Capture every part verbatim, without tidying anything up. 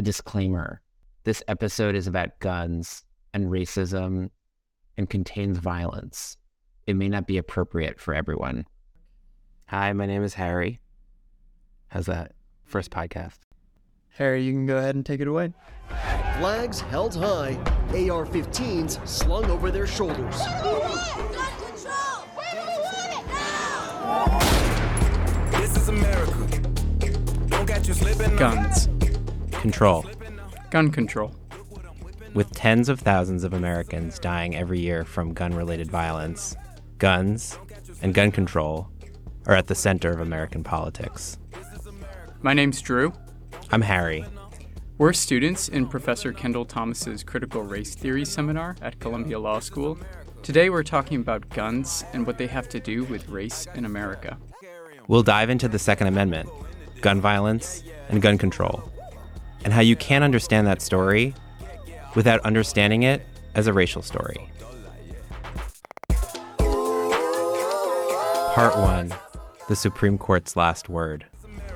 disclaimer. This episode is about guns and racism and contains violence. It may not be appropriate for everyone. Hi, my name is Harry. How's that? First podcast. Harry, you can go ahead and take it away. Flags held high, A R fifteens slung over their shoulders. This is America. Don't get you slipping. Guns. Control. Gun control. With tens of thousands of Americans dying every year from gun-related violence, guns and gun control are at the center of American politics. My name's Drew. I'm Harry. We're students in Professor Kendall Thomas's Critical Race Theory seminar at Columbia Law School. Today we're talking about guns and what they have to do with race in America. We'll dive into the Second Amendment, gun violence, and gun control, and how you can't understand that story without understanding it as a racial story. Part one, the Supreme Court's last word.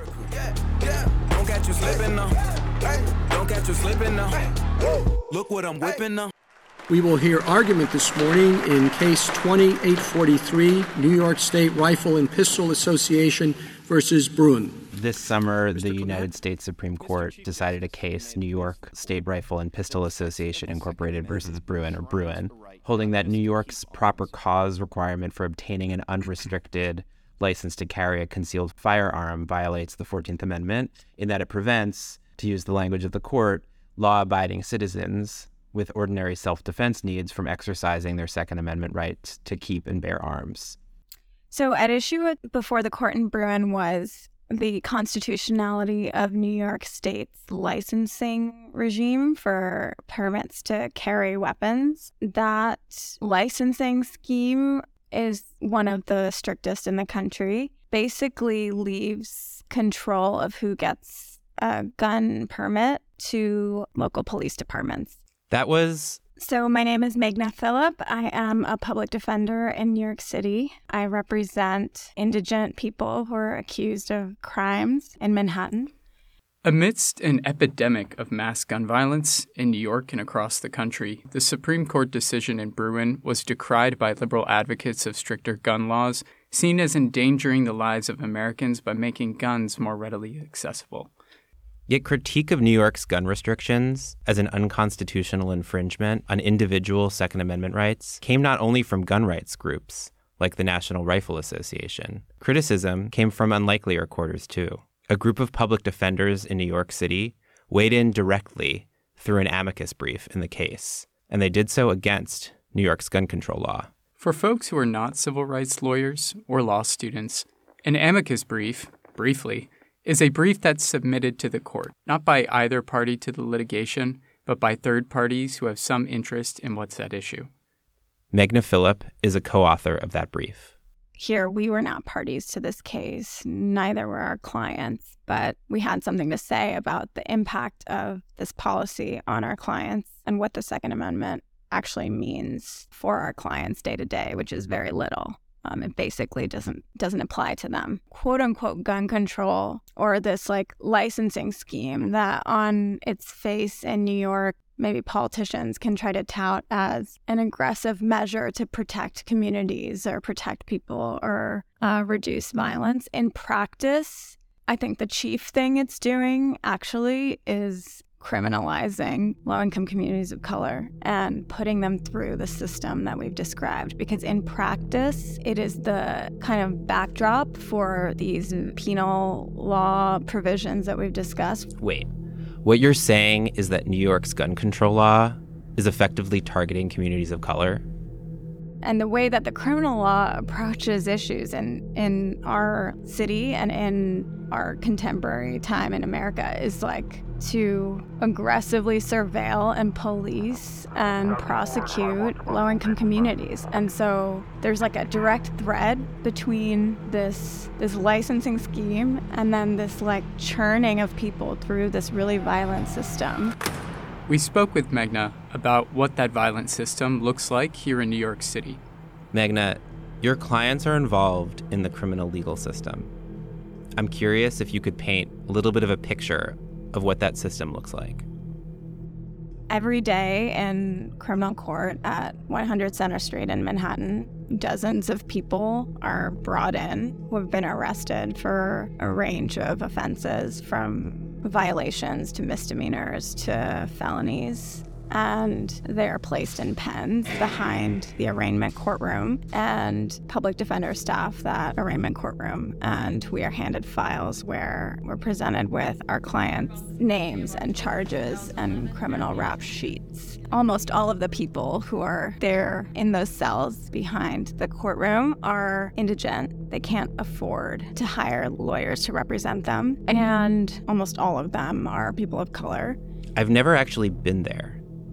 Don't get you slipping now. Don't get you slipping now. Look what I'm whipping now. We will hear argument this morning in Case twenty-eight forty-three, New York State Rifle and Pistol Association versus Bruen. This summer, the United States Supreme Court decided a case, New York State Rifle and Pistol Association Incorporated versus Bruen, or Bruen, holding that New York's proper cause requirement for obtaining an unrestricted license to carry a concealed firearm violates the fourteenth Amendment in that it prevents, to use the language of the court, law-abiding citizens with ordinary self-defense needs from exercising their Second Amendment rights to keep and bear arms. So at issue before the court in Bruen was the constitutionality of New York State's licensing regime for permits to carry weapons. That licensing scheme is one of the strictest in the country. Basically leaves control of who gets a gun permit to local police departments. That was... So my name is Magna Phillip. I am a public defender in New York City. I represent indigent people who are accused of crimes in Manhattan. Amidst an epidemic of mass gun violence in New York and across the country, the Supreme Court decision in Bruen was decried by liberal advocates of stricter gun laws, seen as endangering the lives of Americans by making guns more readily accessible. Yet critique of New York's gun restrictions as an unconstitutional infringement on individual Second Amendment rights came not only from gun rights groups, like the National Rifle Association. Criticism came from unlikelier quarters, too. A group of public defenders in New York City weighed in directly through an amicus brief in the case, and they did so against New York's gun control law. For folks who are not civil rights lawyers or law students, an amicus brief, briefly, is a brief that's submitted to the court, not by either party to the litigation, but by third parties who have some interest in what's at issue. Magna Phillip is a co-author of that brief. Here, we were not parties to this case. Neither were our clients, but we had something to say about the impact of this policy on our clients and what the Second Amendment actually means for our clients day to day, which is very little. Um, it basically doesn't doesn't apply to them. Quote unquote gun control, or this like licensing scheme that on its face in New York, maybe politicians can try to tout as an aggressive measure to protect communities or protect people or uh, reduce violence. In practice, I think the chief thing it's doing actually is criminalizing low-income communities of color and putting them through the system that we've described. Because in practice, it is the kind of backdrop for these penal law provisions that we've discussed. Wait, what you're saying is that New York's gun control law is effectively targeting communities of color? And the way that the criminal law approaches issues in, in our city and in our contemporary time in America is like to aggressively surveil and police and prosecute low-income communities. And so there's like a direct thread between this this licensing scheme and then this like churning of people through this really violent system. We spoke with Magna about what that violent system looks like here in New York City. Magna, your clients are involved in the criminal legal system. I'm curious if you could paint a little bit of a picture of what that system looks like. Every day in criminal court at one hundred Center Street in Manhattan, dozens of people are brought in who have been arrested for a range of offenses, from violations to misdemeanors to felonies. And they are placed in pens behind the arraignment courtroom and public defender staff that arraignment courtroom. And we are handed files where we're presented with our clients' names and charges and criminal rap sheets. Almost all of the people who are there in those cells behind the courtroom are indigent. They can't afford to hire lawyers to represent them. And almost all of them are people of color. I've never actually been there.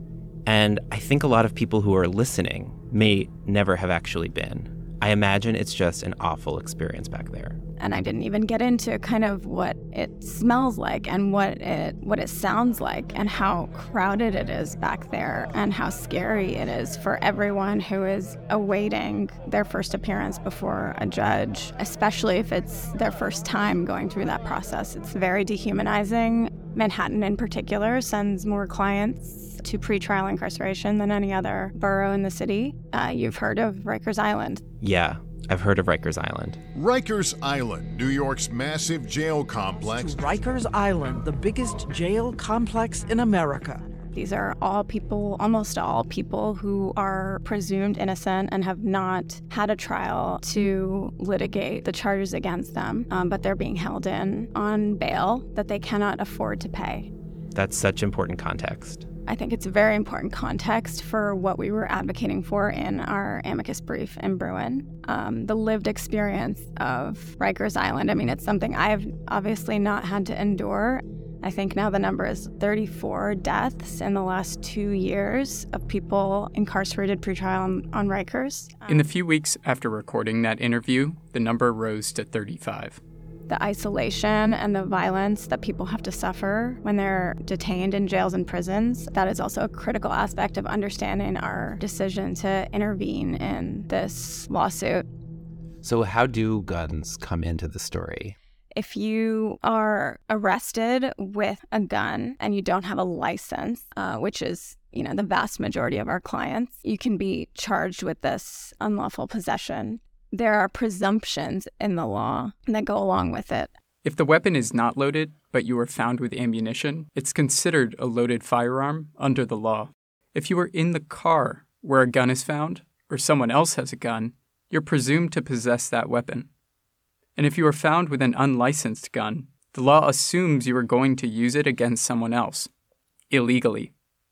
And I think a lot of people who are listening may never have actually been. I imagine it's just an awful experience back there. And I didn't even get into kind of what it smells like and what it what it sounds like and how crowded it is back there and how scary it is for everyone who is awaiting their first appearance before a judge, especially if it's their first time going through that process. It's very dehumanizing. Manhattan in particular sends more clients to pretrial incarceration than any other borough in the city. Uh, you've heard of Rikers Island. Yeah, I've heard of Rikers Island. Rikers Island, New York's massive jail complex. Rikers Island, the biggest jail complex in America. These are all people, almost all people, who are presumed innocent and have not had a trial to litigate the charges against them, um, but they're being held in on bail that they cannot afford to pay. That's such important context. I think it's a very important context for what we were advocating for in our amicus brief in Bruen. Um, the lived experience of Rikers Island. I mean, it's something I've obviously not had to endure. I think now the number is thirty-four deaths in the last two years of people incarcerated pretrial on, on Rikers. In the few weeks after recording that interview, the number rose to thirty-five. The isolation and the violence that people have to suffer when they're detained in jails and prisons, that is also a critical aspect of understanding our decision to intervene in this lawsuit. So how do guns come into the story? If you are arrested with a gun and you don't have a license, uh, which is, you know, the vast majority of our clients, you can be charged with this unlawful possession. There are presumptions in the law that go along with it. If the weapon is not loaded, but you are found with ammunition, it's considered a loaded firearm under the law. If you are in the car where a gun is found, or someone else has a gun, you're presumed to possess that weapon. And if you are found with an unlicensed gun, the law assumes you are going to use it against someone else, illegally.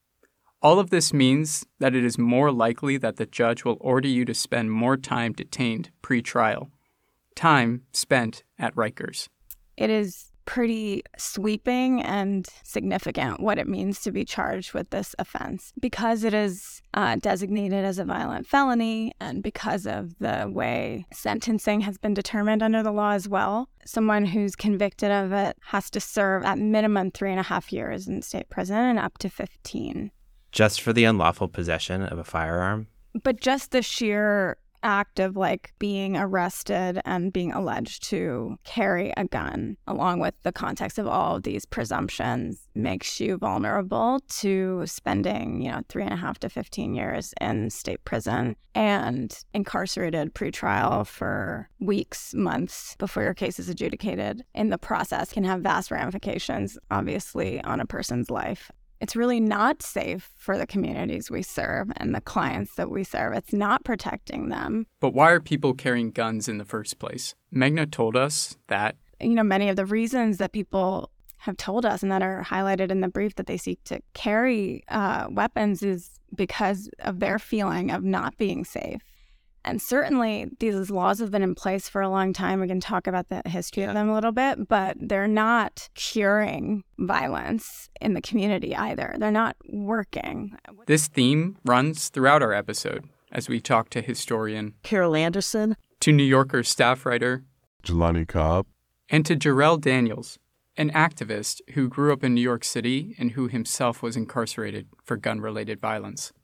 All of this means that it is more likely that the judge will order you to spend more time detained pre-trial, time spent at Rikers. It is pretty sweeping and significant what it means to be charged with this offense because it is uh, designated as a violent felony and because of the way sentencing has been determined under the law as well. Someone who's convicted of it has to serve at minimum three and a half years in state prison and up to fifteen. Just for the unlawful possession of a firearm? But just the sheer act of like being arrested and being alleged to carry a gun, along with the context of all of these presumptions, makes you vulnerable to spending, you know, three and a half to fifteen years in state prison and incarcerated pretrial for weeks, months before your case is adjudicated. In the process can have vast ramifications, obviously, on a person's life. It's really not safe for the communities we serve and the clients that we serve. It's not protecting them. But why are people carrying guns in the first place? Meghna told us that, you know, many of the reasons that people have told us and that are highlighted in the brief that they seek to carry uh, weapons is because of their feeling of not being safe. And certainly these laws have been in place for a long time. We can talk about the history yeah. of them a little bit, but they're not curing violence in the community either. They're not working. This theme runs throughout our episode as we talk to historian Carol Anderson, to New Yorker staff writer Jelani Cobb, and to Jarrell Daniels, an activist who grew up in New York City and who himself was incarcerated for gun-related violence.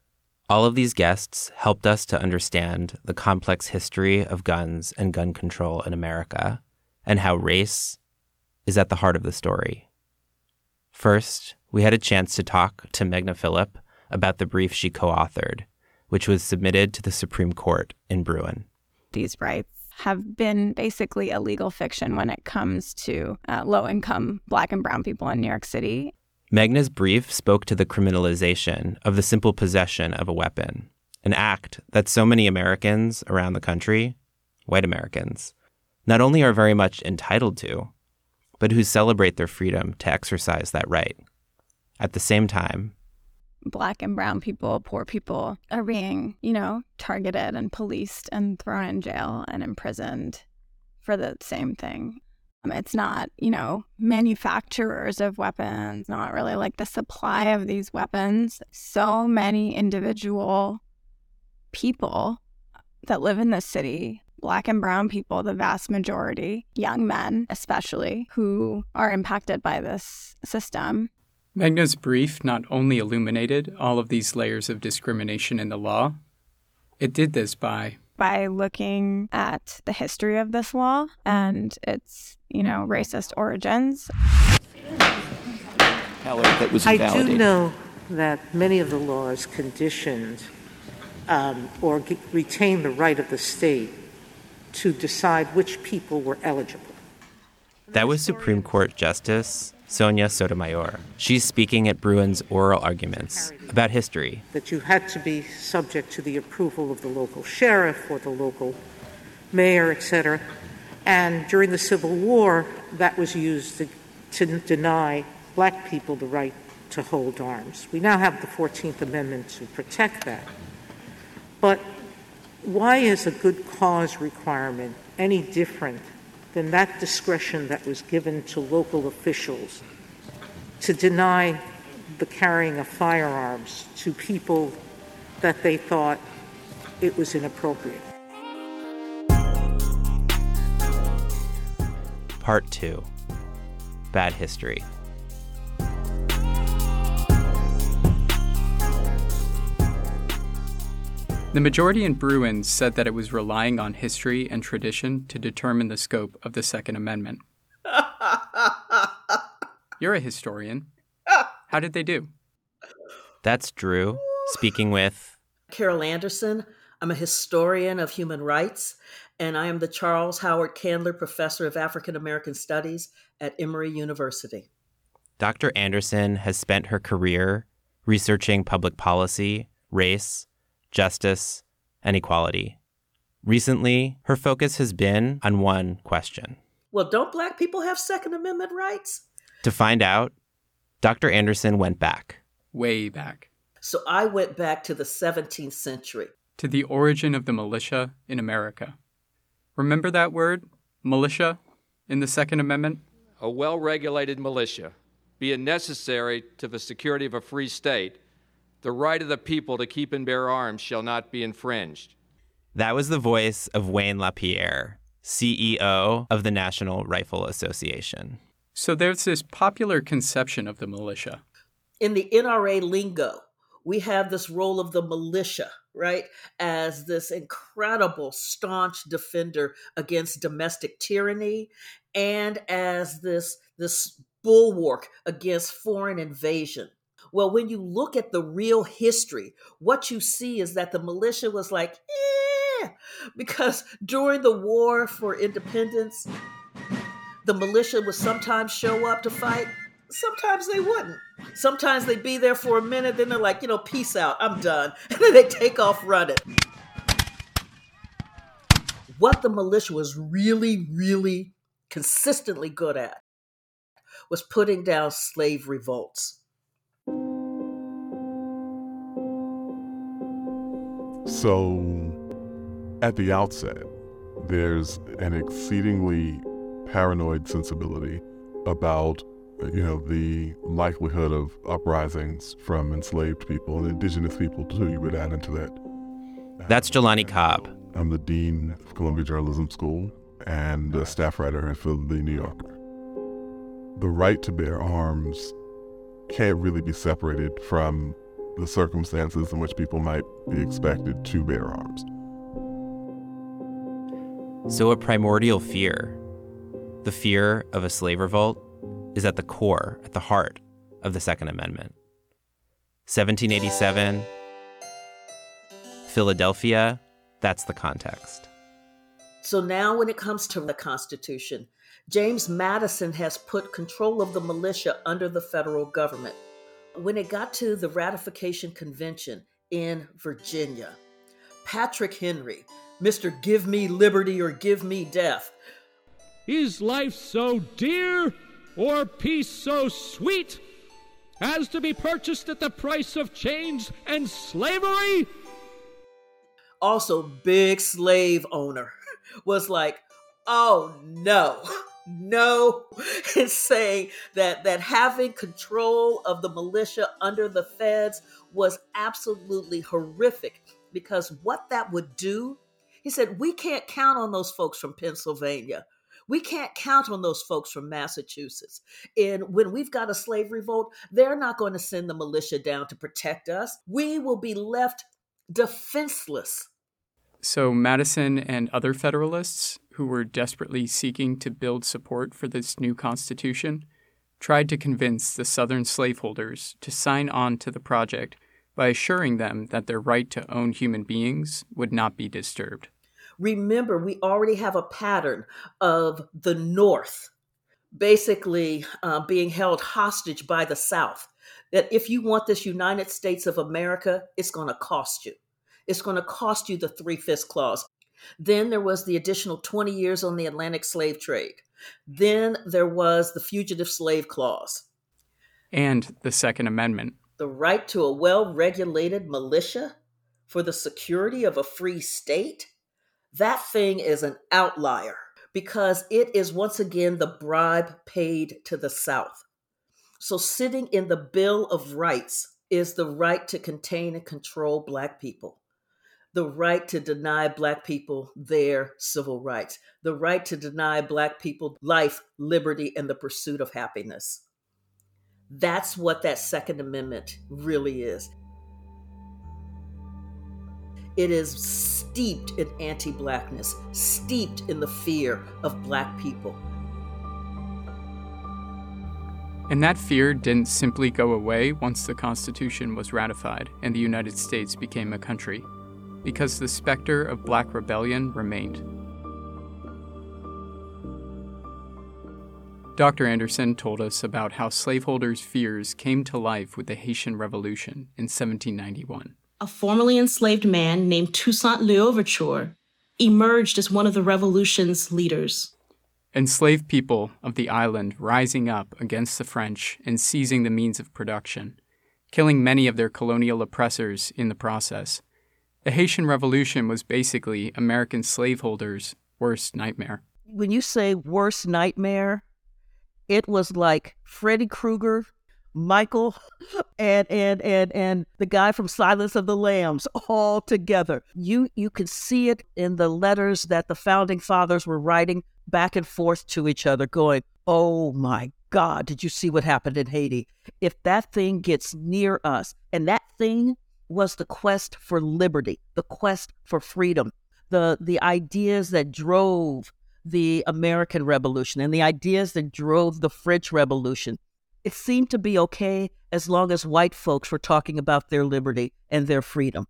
All of these guests helped us to understand the complex history of guns and gun control in America and how race is at the heart of the story. First, we had a chance to talk to Megna Phillip about the brief she co-authored, which was submitted to the Supreme Court in Bruen. These rights have been basically a legal fiction when it comes to uh, low-income Black and brown people in New York City. Megna's brief spoke to the criminalization of the simple possession of a weapon, an act that so many Americans around the country, white Americans, not only are very much entitled to, but who celebrate their freedom to exercise that right. At the same time, Black and brown people, poor people, are being, you know, targeted and policed and thrown in jail and imprisoned for the same thing. Um, it's not, you know, manufacturers of weapons, not really like the supply of these weapons. So many individual people that live in this city, Black and brown people, the vast majority, young men especially, who are impacted by this system. Megna's brief not only illuminated all of these layers of discrimination in the law, it did this by... by looking at the history of this law and its, you know, racist origins. That was I do know that many of the laws conditioned um, or g- retained the right of the state to decide which people were eligible. That was Supreme Court Justice Sonia Sotomayor. She's speaking at Bruen's oral arguments about history. That you had to be subject to the approval of the local sheriff or the local mayor, et cetera. And during the Civil War, that was used to, to deny Black people the right to hold arms. We now have the fourteenth Amendment to protect that. But why is a good cause requirement any different than that discretion that was given to local officials to deny the carrying of firearms to people that they thought it was inappropriate? Part two. Bad history. The majority in Bruen said that it was relying on history and tradition to determine the scope of the Second Amendment. You're a historian. How did they do? That's Drew, speaking with... Carol Anderson. I'm a historian of human rights, and I am the Charles Howard Candler Professor of African American Studies at Emory University. Doctor Anderson has spent her career researching public policy, race, justice, and equality. Recently, her focus has been on one question. Well, don't Black people have Second Amendment rights? To find out, Doctor Anderson went back. Way back. So I went back to the seventeenth century. To the origin of the militia in America. Remember that word, militia, in the Second Amendment? A well-regulated militia, being necessary to the security of a free state, the right of the people to keep and bear arms shall not be infringed. That was the voice of Wayne LaPierre, C E O of the National Rifle Association. So there's this popular conception of the militia. In the N R A lingo, we have this role of the militia, right, as this incredible, staunch defender against domestic tyranny and as this, this bulwark against foreign invasion. Well, when you look at the real history, what you see is that the militia was like, eh, because during the War for Independence, the militia would sometimes show up to fight. Sometimes they wouldn't. Sometimes they'd be there for a minute, then they're like, you know, peace out, I'm done. And then they take off running. What the militia was really, really consistently good at was putting down slave revolts. So, at the outset, there's an exceedingly paranoid sensibility about, you know, the likelihood of uprisings from enslaved people and indigenous people, too. You would add into that. That's Jelani Cobb. I'm the dean of Columbia Journalism School and a staff writer for The New Yorker. The right to bear arms can't really be separated from the circumstances in which people might be expected to bear arms. So a primordial fear, the fear of a slave revolt, is at the core, at the heart of the Second Amendment. seventeen eighty-seven, Philadelphia, that's the context. So now when it comes to the Constitution, James Madison has put control of the militia under the federal government. When it got to the ratification convention in Virginia, Patrick Henry, Mister Give Me Liberty or Give Me Death. Is life so dear or peace so sweet as to be purchased at the price of chains and slavery? Also, big slave owner was like, oh no, no. It's saying that, that having control of the militia under the feds was absolutely horrific, because what that would do, he said, we can't count on those folks from Pennsylvania. We can't count on those folks from Massachusetts. And when we've got a slave revolt, they're not going to send the militia down to protect us. We will be left defenseless. So Madison and other Federalists, who were desperately seeking to build support for this new Constitution, tried to convince the Southern slaveholders to sign on to the project by assuring them that their right to own human beings would not be disturbed. Remember, we already have a pattern of the North basically uh, being held hostage by the South, that if you want this United States of America, it's going to cost you. It's going to cost you the Three-Fifths Clause. Then there was the additional twenty years on the Atlantic slave trade. Then there was the Fugitive Slave Clause. And the Second Amendment. The right to a well-regulated militia for the security of a free state. That thing is an outlier because it is once again the bribe paid to the South. So sitting in the Bill of Rights is the right to contain and control Black people, the right to deny Black people their civil rights, the right to deny Black people life, liberty, and the pursuit of happiness. That's what that Second Amendment really is. It is steeped in anti-Blackness, steeped in the fear of Black people. And that fear didn't simply go away once the Constitution was ratified and the United States became a country, because the specter of Black rebellion remained. Doctor Anderson told us about how slaveholders' fears came to life with the Haitian Revolution in seventeen ninety-one. A formerly enslaved man named Toussaint L'Ouverture emerged as one of the revolution's leaders. Enslaved people of the island rising up against the French and seizing the means of production, killing many of their colonial oppressors in the process. The Haitian Revolution was basically American slaveholders' worst nightmare. When you say worst nightmare, it was like Freddy Krueger, Michael, and and and and the guy from Silence of the Lambs all together. You you could see it in the letters that the founding fathers were writing back and forth to each other, going, "Oh my God, did you see what happened in Haiti? If that thing gets near us," and that thing was the quest for liberty, the quest for freedom, the the ideas that drove the American Revolution and the ideas that drove the French Revolution. It seemed to be okay as long as white folks were talking about their liberty and their freedom.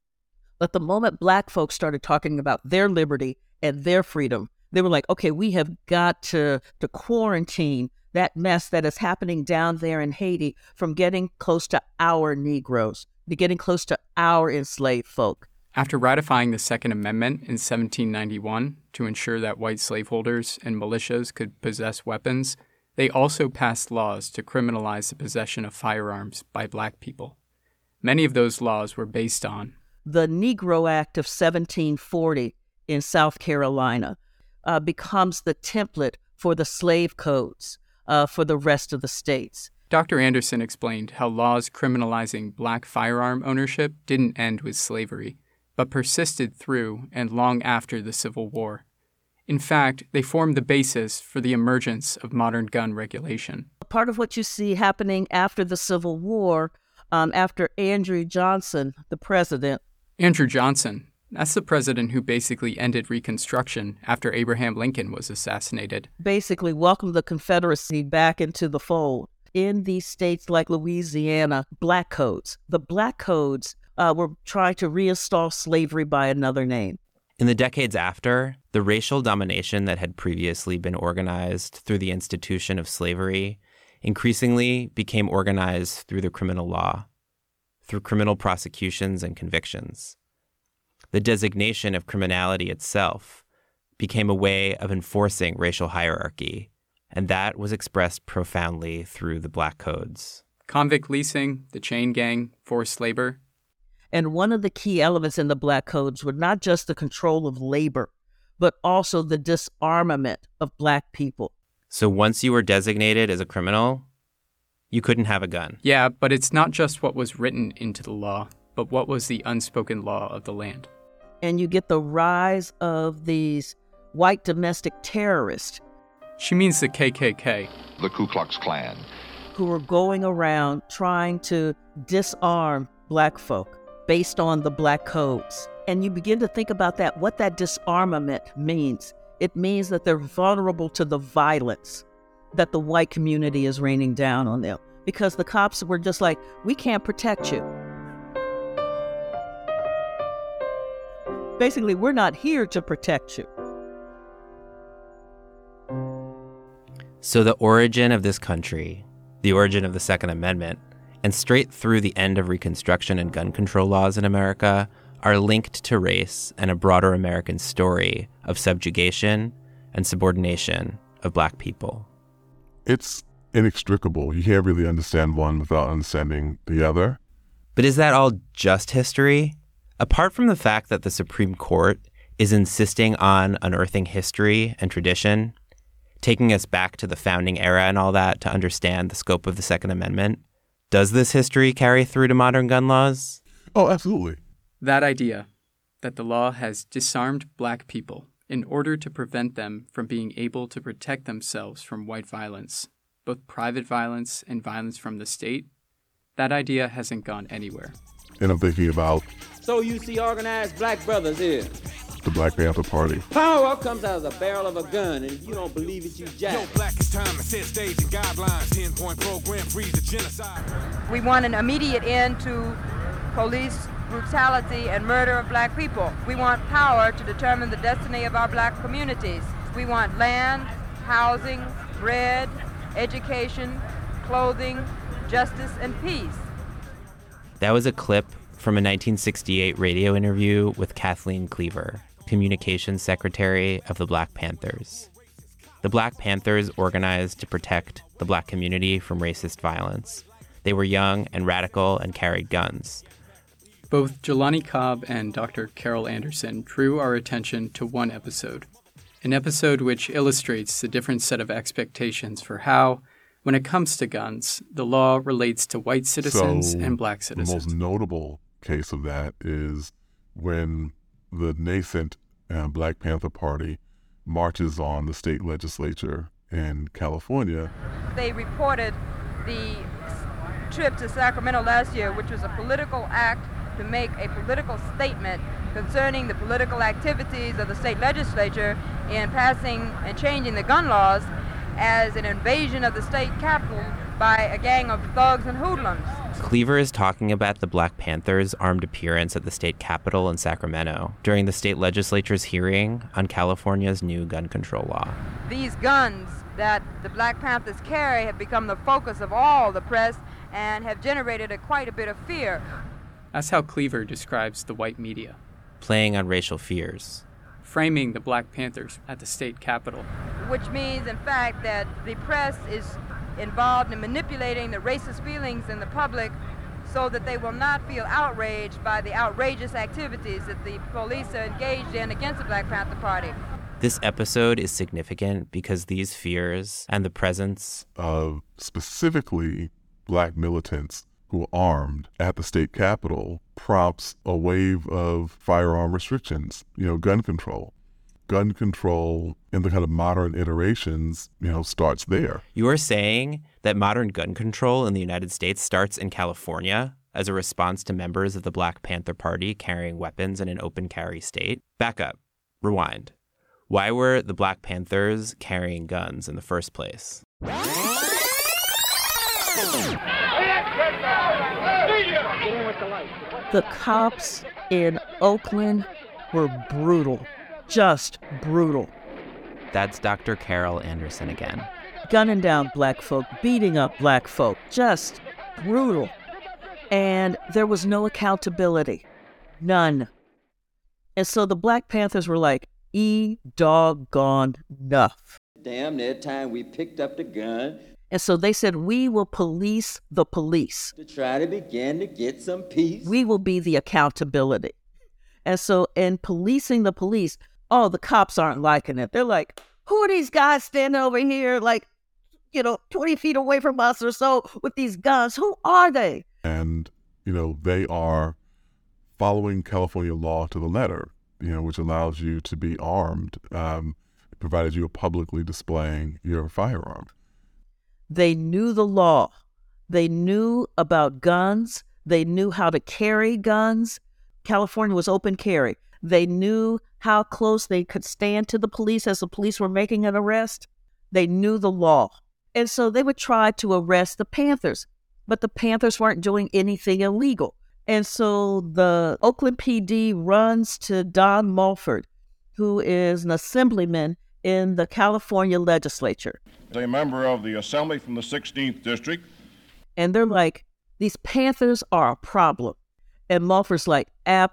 But the moment Black folks started talking about their liberty and their freedom, they were like, okay, we have got to, to quarantine that mess that is happening down there in Haiti from getting close to our Negroes, to getting close to our enslaved folk. After ratifying the Second Amendment in seventeen ninety-one to ensure that white slaveholders and militias could possess weapons, they also passed laws to criminalize the possession of firearms by Black people. Many of those laws were based on the Negro Act of seventeen forty in South Carolina. Uh, becomes the template for the slave codes uh, for the rest of the states. Doctor Anderson explained how laws criminalizing Black firearm ownership didn't end with slavery, but persisted through and long after the Civil War. In fact, they formed the basis for the emergence of modern gun regulation. Part of what you see happening after the Civil War, um, after Andrew Johnson, the president. Andrew Johnson, that's the president who basically ended Reconstruction after Abraham Lincoln was assassinated. Basically welcomed the Confederacy back into the fold. in these states like Louisiana, black codes. The black codes uh, were trying to reinstall slavery by another name. In the decades after, the racial domination that had previously been organized through the institution of slavery increasingly became organized through the criminal law, through criminal prosecutions and convictions. The designation of criminality itself became a way of enforcing racial hierarchy, and that was expressed profoundly through the black codes. Convict leasing, the chain gang, forced labor. And one of the key elements in the black codes were not just the control of labor, but also the disarmament of black people. So once you were designated as a criminal, you couldn't have a gun. Yeah, but it's not just what was written into the law, but what was the unspoken law of the land. And you get the rise of these white domestic terrorists. She means the K K K. The Ku Klux Klan. Who were going around trying to disarm black folk based on the black codes. And you begin to think about that, what that disarmament means. It means that they're vulnerable to the violence that the white community is raining down on them. Because the cops were just like, we can't protect you. Basically, we're not here to protect you. So the origin of this country, the origin of the Second Amendment, and straight through the end of Reconstruction and gun control laws in America are linked to race and a broader American story of subjugation and subordination of black people. It's inextricable. You can't really understand one without understanding the other. But is that all just history? Apart from the fact that the Supreme Court is insisting on unearthing history and tradition, taking us back to the founding era and all that to understand the scope of the Second Amendment, does this history carry through to modern gun laws? Oh, absolutely. That idea, that the law has disarmed black people in order to prevent them from being able to protect themselves from white violence, both private violence and violence from the state, that idea hasn't gone anywhere. And I'm thinking about... So you see organized black brothers here. The Black Panther Party. Power comes out of the barrel of a gun, and if you don't believe it, you jack. Yo, black is time to set stage and guidelines. ten-point program, freeze the genocide. We want an immediate end to police brutality and murder of black people. We want power to determine the destiny of our black communities. We want land, housing, bread, education, clothing, justice, and peace. That was a clip from a nineteen sixty-eight radio interview with Kathleen Cleaver, Communications Secretary of the Black Panthers. The Black Panthers organized to protect the black community from racist violence. They were young and radical and carried guns. Both Jelani Cobb and Doctor Carol Anderson drew our attention to one episode, an episode which illustrates the different set of expectations for how, when it comes to guns, the law relates to white citizens so and black citizens. The most notable case of that is when the nascent uh, Black Panther Party marches on the state legislature in California. They reported the trip to Sacramento last year, which was a political act to make a political statement concerning the political activities of the state legislature in passing and changing the gun laws as an invasion of the state capitol by a gang of thugs and hoodlums. Cleaver is talking about the Black Panthers' armed appearance at the state capitol in Sacramento during the state legislature's hearing on California's new gun control law. These guns that the Black Panthers carry have become the focus of all the press and have generated a, quite a bit of fear. That's how Cleaver describes the white media. Playing on racial fears. Framing the Black Panthers at the state capitol. Which means, in fact, that the press is involved in manipulating the racist feelings in the public so that they will not feel outraged by the outrageous activities that the police are engaged in against the Black Panther Party. This episode is significant because these fears and the presence of specifically black militants who are armed at the state capitol prompts a wave of firearm restrictions, you know, gun control. Gun control in the kind of modern iterations, you know, starts there. You are saying that modern gun control in the United States starts in California as a response to members of the Black Panther Party carrying weapons in an open carry state? Back up. Rewind. Why were the Black Panthers carrying guns in the first place? The cops in Oakland were brutal, just brutal. That's Doctor Carol Anderson again. Gunning down black folk, beating up black folk, just brutal. And there was no accountability, none. And so the Black Panthers were like, e doggone enough. Damn, that time we picked up the gun. And so they said, we will police the police. To try to begin to get some peace. We will be the accountability. And so in policing the police, oh, the cops aren't liking it. They're like, who are these guys standing over here, like, you know, twenty feet away from us or so with these guns? Who are they? And, you know, they are following California law to the letter, you know, which allows you to be armed, um, provided you are publicly displaying your firearm. They knew the law. They knew about guns. They knew how to carry guns. California was open carry. They knew how close they could stand to the police as the police were making an arrest. They knew the law. And so they would try to arrest the Panthers, but the Panthers weren't doing anything illegal. And so the Oakland P D runs to Don Mulford, who is an assemblyman in the California legislature. A member of the Assembly from the sixteenth District. And they're like, these Panthers are a problem. And Mulford's like,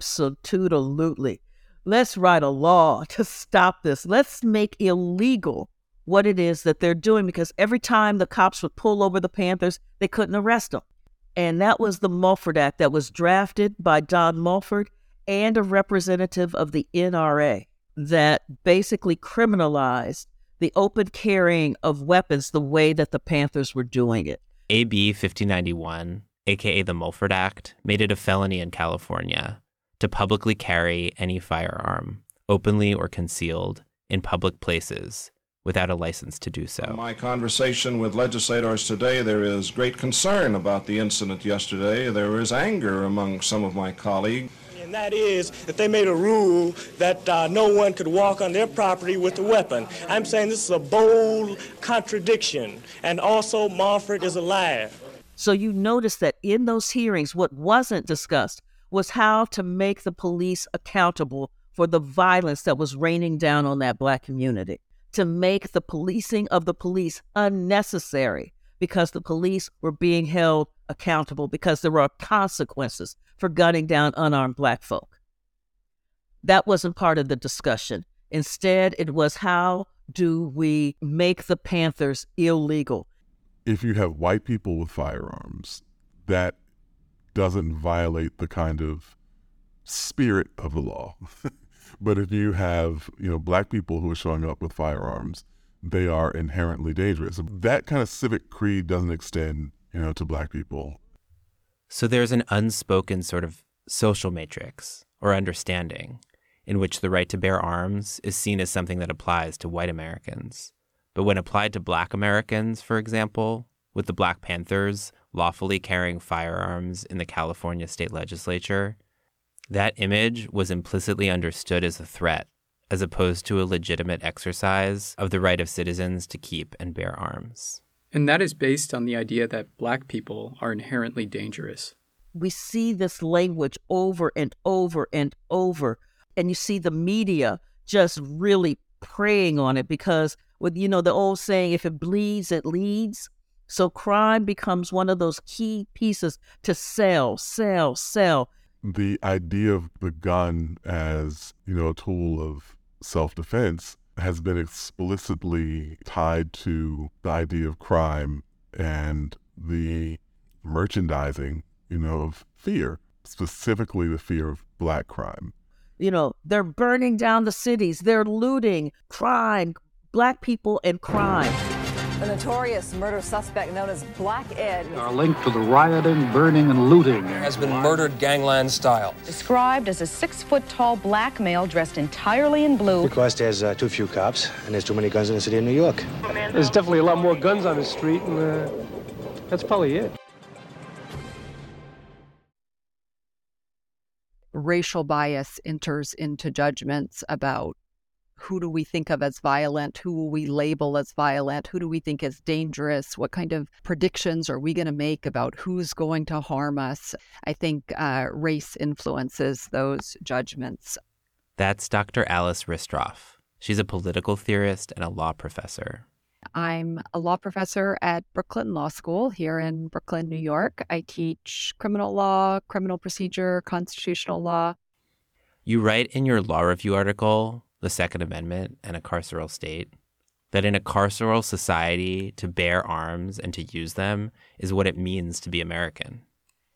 absolutely. Let's write a law to stop this. Let's make illegal what it is that they're doing, because every time the cops would pull over the Panthers, they couldn't arrest them. And that was the Mulford Act that was drafted by Don Mulford and a representative of the N R A that basically criminalized the open carrying of weapons the way that the Panthers were doing it. A B fifty ninety-one, aka the Mulford Act, made it a felony in California to publicly carry any firearm, openly or concealed, in public places without a license to do so. In my conversation with legislators today, there is great concern about the incident yesterday. There is anger among some of my colleagues. And that is that they made a rule that uh, no one could walk on their property with a weapon. I'm saying this is a bold contradiction. And also, Mulford is a liar. So you notice that in those hearings, what wasn't discussed was how to make the police accountable for the violence that was raining down on that Black community, to make the policing of the police unnecessary because the police were being held accountable, because there were consequences for gunning down unarmed Black folk. That wasn't part of the discussion. Instead, it was, how do we make the Panthers illegal? If you have white people with firearms, that doesn't violate the kind of spirit of the law. But if you have, you know, Black people who are showing up with firearms, they are inherently dangerous. That kind of civic creed doesn't extend, you know, to Black people. So there's an unspoken sort of social matrix or understanding in which the right to bear arms is seen as something that applies to white Americans. But when applied to Black Americans, for example, with the Black Panthers lawfully carrying firearms in the California state legislature, that image was implicitly understood as a threat, as opposed to a legitimate exercise of the right of citizens to keep and bear arms. And that is based on the idea that Black people are inherently dangerous. We see this language over and over and over, and you see the media just really preying on it, because with, you know, the old saying, if it bleeds, it leads. So crime becomes one of those key pieces to sell, sell, sell. The idea of the gun as, you know, a tool of self-defense has been explicitly tied to the idea of crime and the merchandising, you know, of fear, specifically the fear of Black crime. You know, they're burning down the cities, they're looting, crime, Black people and crime. The notorious murder suspect known as Black Ed are linked to the rioting, burning, and looting. Has been murdered gangland style. Described as a six-foot-tall Black male dressed entirely in blue. Because there's uh, too few cops and there's too many guns in the city of New York. There's definitely a lot more guns on the street, and uh, that's probably it. Racial bias enters into judgments about Who do we think of as violent? Who will we label as violent? Who do we think is dangerous? What kind of predictions are we going to make about who's going to harm us? I think uh, race influences those judgments. That's Doctor Alice Ristroff. She's a political theorist and a law professor. I'm a law professor at Brooklyn Law School here in Brooklyn, New York. I teach criminal law, criminal procedure, constitutional law. You write in your law review article, The Second Amendment and a Carceral State, that in a carceral society, to bear arms and to use them is what it means to be American.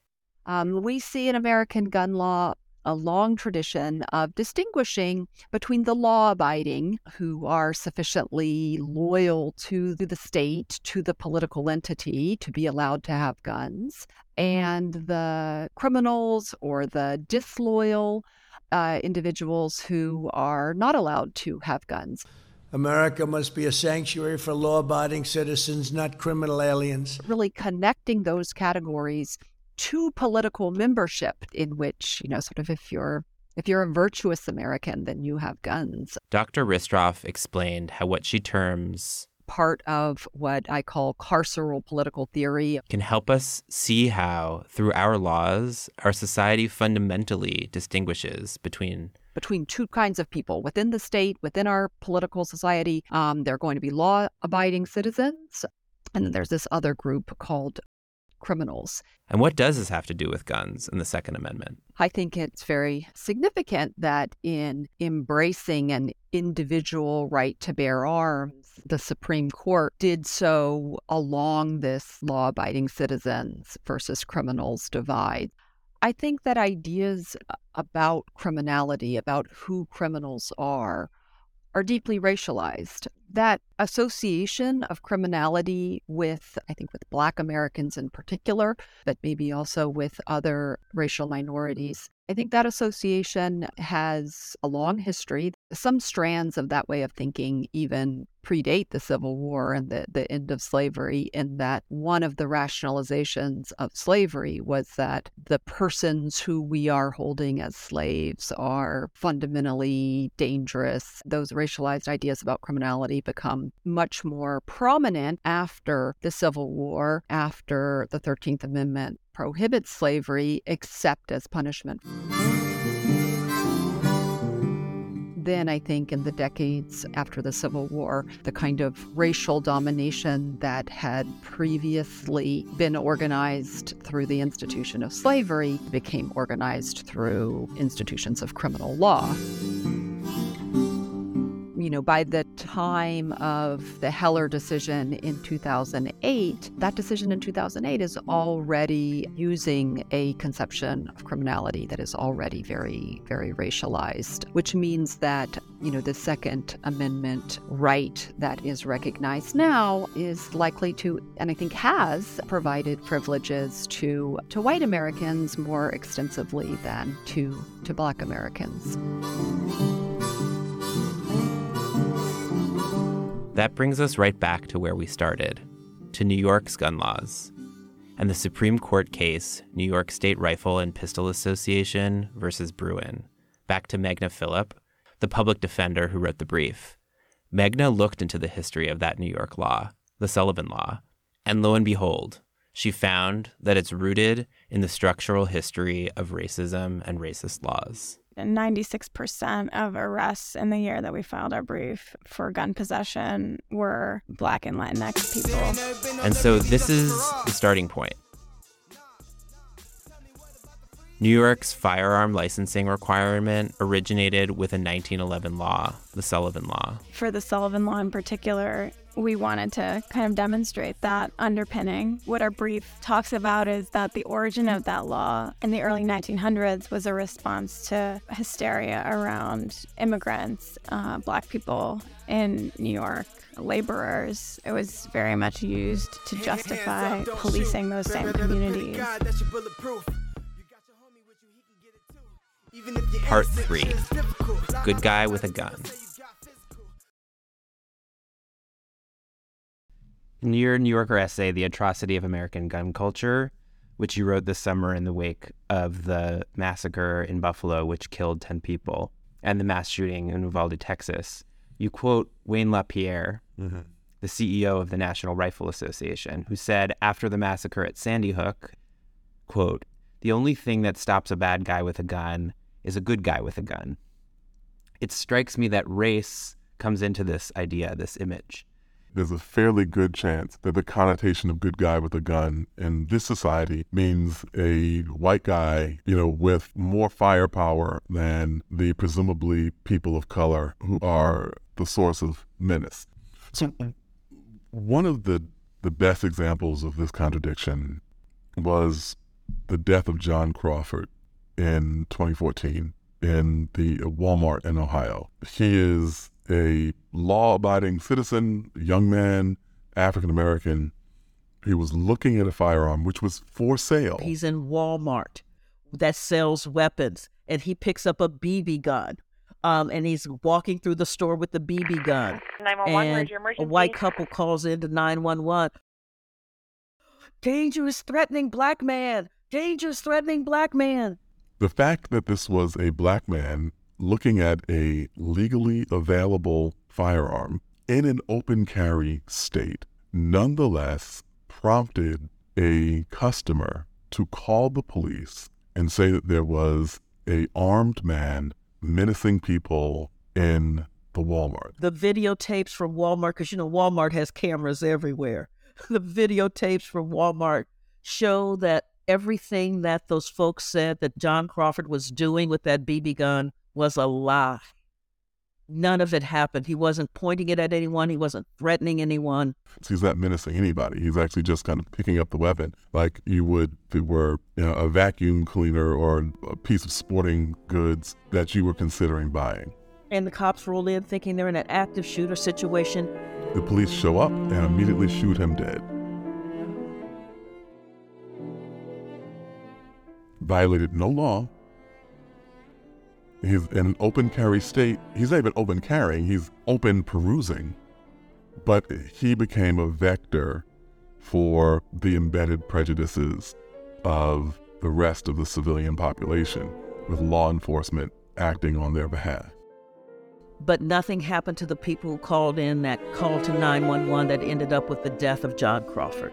Um, we see in American gun law a long tradition of distinguishing between the law-abiding, who are sufficiently loyal to the state, to the political entity, to be allowed to have guns, and the criminals or the disloyal uh, individuals who are not allowed to have guns. America must be a sanctuary for law-abiding citizens, not criminal aliens. Really connecting those categories to political membership, in which, you know, sort of if you're if you're a virtuous American, then you have guns. Doctor Ristroff explained how what she terms part of what I call carceral political theory can help us see how, through our laws, our society fundamentally distinguishes between between two kinds of people within the state, within our political society. Um, they're going to be law-abiding citizens, and then there's this other group called criminals. And what does this have to do with guns and the Second Amendment? I think it's very significant that in embracing an individual right to bear arms, the Supreme Court did so along this law-abiding citizens versus criminals divide. I think that ideas about criminality, about who criminals are, are deeply racialized. That association of criminality with, I think, with Black Americans in particular, but maybe also with other racial minorities, I think that association has a long history. Some strands of that way of thinking even predate the Civil War and the, the end of slavery, in that one of the rationalizations of slavery was that the persons who we are holding as slaves are fundamentally dangerous. Those racialized ideas about criminality become much more prominent after the Civil War, after the thirteenth Amendment prohibits slavery except as punishment. Then I think in the decades after the Civil War, the kind of racial domination that had previously been organized through the institution of slavery became organized through institutions of criminal law. You know, by the time of the Heller decision in two thousand eight, that decision in two thousand eight is already using a conception of criminality that is already very, very racialized, which means that, you know, the Second Amendment right that is recognized now is likely to, and I think has, provided privileges to, to white Americans more extensively than to, to Black Americans. That brings us right back to where we started, to New York's gun laws, and the Supreme Court case, New York State Rifle and Pistol Association versus Bruen. Back to Meghna Philip, the public defender who wrote the brief. Meghna looked into the history of that New York law, the Sullivan Law, and lo and behold, she found that it's rooted in the structural history of racism and racist laws. ninety-six percent of arrests in the year that we filed our brief for gun possession were Black and Latinx people. And so this is the starting point. New York's firearm licensing requirement originated with a nineteen eleven law, the Sullivan Law. For the Sullivan Law in particular, we wanted to kind of demonstrate that underpinning. What our brief talks about is that the origin of that law in the early nineteen hundreds was a response to hysteria around immigrants, uh, Black people in New York, laborers. It was very much used to justify policing those same communities. Part three, Good Guy with a Gun. In your New Yorker essay, The Atrocity of American Gun Culture, which you wrote this summer in the wake of the massacre in Buffalo, which killed ten people, and the mass shooting in Uvalde, Texas, You quote Wayne LaPierre, mm-hmm. the C E O of the National Rifle Association, who said after the massacre at Sandy Hook, quote, "The only thing that stops a bad guy with a gun is a good guy with a gun." It strikes me that race comes into this idea, this image. There's a fairly good chance that the connotation of good guy with a gun in this society means a white guy, you know, with more firepower than the presumably people of color who are the source of menace. So one of the, the best examples of this contradiction was the death of John Crawford in twenty fourteen in the Walmart in Ohio. He is a law-abiding citizen, young man, African-American. He was looking at a firearm which was for sale. He's in Walmart that sells weapons, and he picks up a B B gun. Um, and he's walking through the store with the B B gun. nine one one, and where's your emergency? A white couple calls into nine one one. Dangerous, threatening black man. Dangerous, threatening black man. The fact that this was a black man looking at a legally available firearm in an open carry state nonetheless prompted a customer to call the police and say that there was a armed man menacing people in the Walmart. The videotapes from Walmart, because you know Walmart has cameras everywhere. The videotapes from Walmart show that everything that those folks said that John Crawford was doing with that B B gun was a lie. None of it happened. He wasn't pointing it at anyone. He wasn't threatening anyone. He's not menacing anybody. He's actually just kind of picking up the weapon like you would if it were, you know, a vacuum cleaner or a piece of sporting goods that you were considering buying. And the cops roll in thinking they're in an active shooter situation. The police show up and immediately shoot him dead. Violated no law. He's in an open carry state. He's not even open carrying, he's open perusing. But he became a vector for the embedded prejudices of the rest of the civilian population, with law enforcement acting on their behalf. But nothing happened to the people who called in that call to nine one one that ended up with the death of John Crawford.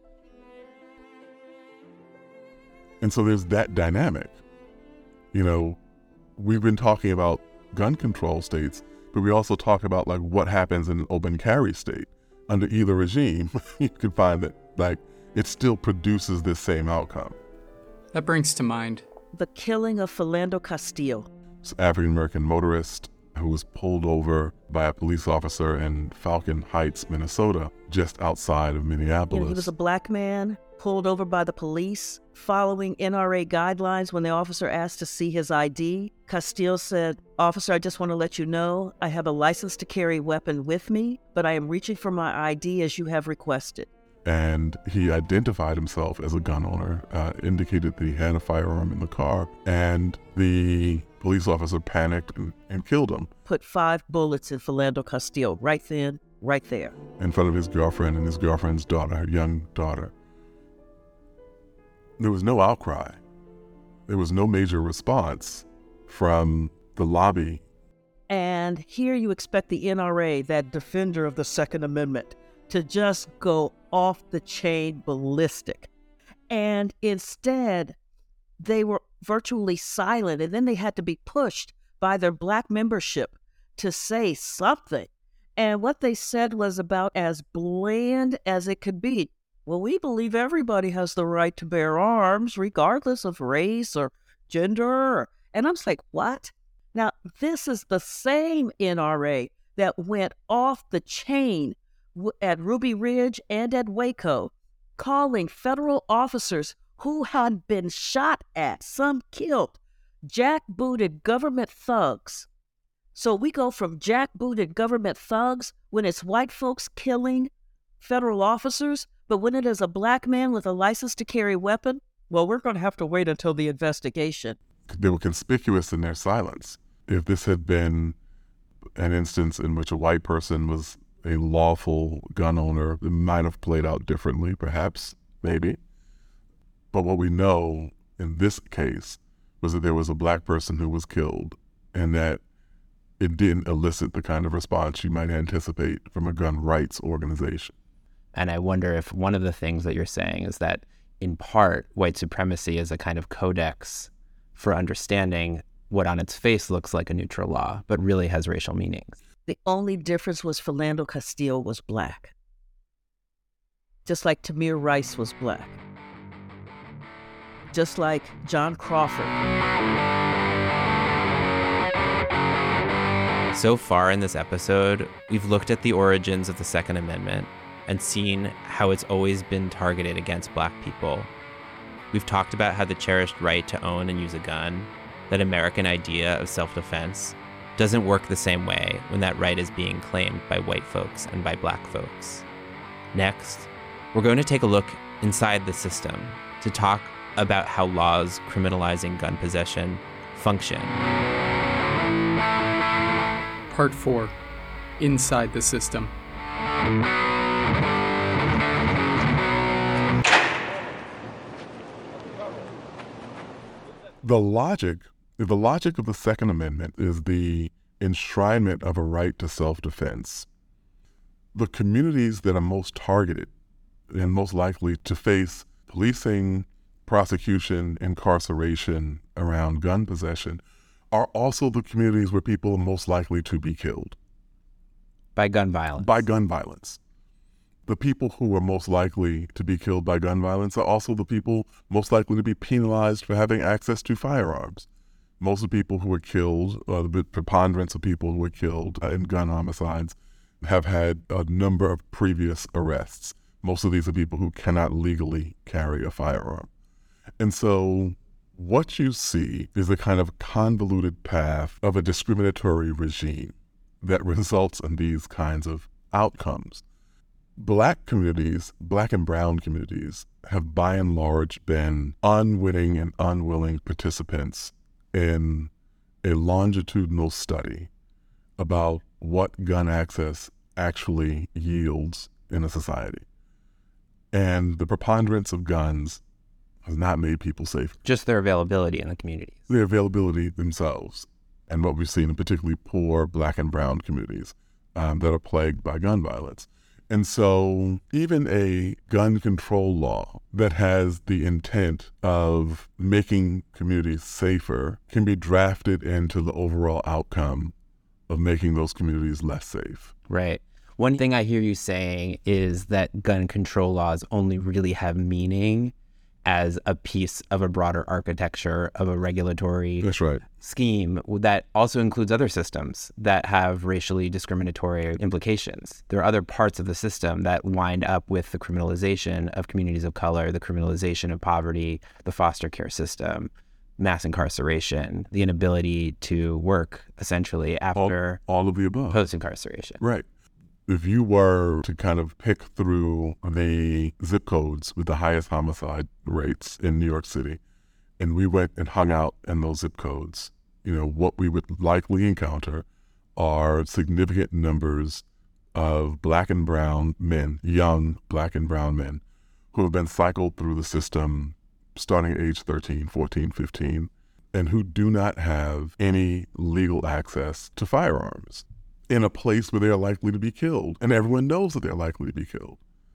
And so there's that dynamic. You know, we've been talking about gun control states, but we also talk about like what happens in an open carry state. Under either regime, you can find that like it still produces this same outcome. That brings to mind the killing of Philando Castile. This African-American motorist who was pulled over by a police officer in Falcon Heights, Minnesota, just outside of Minneapolis. You know, he was a black man pulled over by the police following N R A guidelines. When the officer asked to see his I D, Castile said, "Officer, I just want to let you know I have a license to carry a weapon with me, but I am reaching for my I D as you have requested." And he identified himself as a gun owner, uh, indicated that he had a firearm in the car, and the police officer panicked and, and killed him. Put five bullets in Philando Castile right then, right there. In front of his girlfriend and his girlfriend's daughter, her young daughter. There was no outcry. There was no major response from the lobby. And here you expect the N R A, that defender of the Second Amendment, to just go off the chain ballistic. And instead, they were virtually silent, and then they had to be pushed by their black membership to say something. And what they said was about as bland as it could be. Well, we believe everybody has the right to bear arms, regardless of race or gender. And I'm like, what? Now, this is the same N R A that went off the chain at Ruby Ridge and at Waco, calling federal officers who had been shot at, some killed, jackbooted government thugs. So we go from jackbooted government thugs when it's white folks killing federal officers, but when it is a black man with a license to carry a weapon, well, we're going to have to wait until the investigation. They were conspicuous in their silence. If this had been an instance in which a white person was a lawful gun owner, it might have played out differently, perhaps, maybe. But what we know in this case was that there was a black person who was killed, and that it didn't elicit the kind of response you might anticipate from a gun rights organization. And I wonder if one of the things that you're saying is that, in part, white supremacy is a kind of codex for understanding what on its face looks like a neutral law, but really has racial meanings. The only difference was Philando Castile was black. Just like Tamir Rice was black. Just like John Crawford. So far in this episode, we've looked at the origins of the Second Amendment and seen how it's always been targeted against Black people. We've talked about how the cherished right to own and use a gun, that American idea of self-defense, doesn't work the same way when that right is being claimed by white folks and by Black folks. Next, we're going to take a look inside the system to talk about how laws criminalizing gun possession function. Part four, Inside the System. The logic, the logic of the Second Amendment is the enshrinement of a right to self-defense. The communities that are most targeted and most likely to face policing, prosecution, incarceration around gun possession are also the communities where people are most likely to be killed. By gun violence. By gun violence. The people who are most likely to be killed by gun violence are also the people most likely to be penalized for having access to firearms. Most of the people who are killed, uh, the preponderance of people who are killed uh, in gun homicides, have had a number of previous arrests. Most of these are people who cannot legally carry a firearm. And so what you see is a kind of convoluted path of a discriminatory regime that results in these kinds of outcomes. Black communities, Black and brown communities, have by and large been unwitting and unwilling participants in a longitudinal study about what gun access actually yields in a society. And the preponderance of guns has not made people safer. Just their availability in the communities. Their availability themselves. And what we've seen in particularly poor Black and brown communities um, that are plagued by gun violence. And so even a gun control law that has the intent of making communities safer can be drafted into the overall outcome of making those communities less safe. Right. One thing I hear you saying is that gun control laws only really have meaning as a piece of a broader architecture of a regulatory That's right. scheme that also includes other systems that have racially discriminatory implications. There are other parts of the system that wind up with the criminalization of communities of color, the criminalization of poverty, the foster care system, mass incarceration, the inability to work essentially after all, all of the above post-incarceration. Right. If you were to kind of pick through the zip codes with the highest homicide rates in New York City, and we went and hung out in those zip codes, you know, what we would likely encounter are significant numbers of Black and brown men, young Black and brown men, who have been cycled through the system starting at age thirteen, fourteen, fifteen, and who do not have any legal access to firearms in a place where they're likely to be killed, and everyone knows that they're likely to be killed.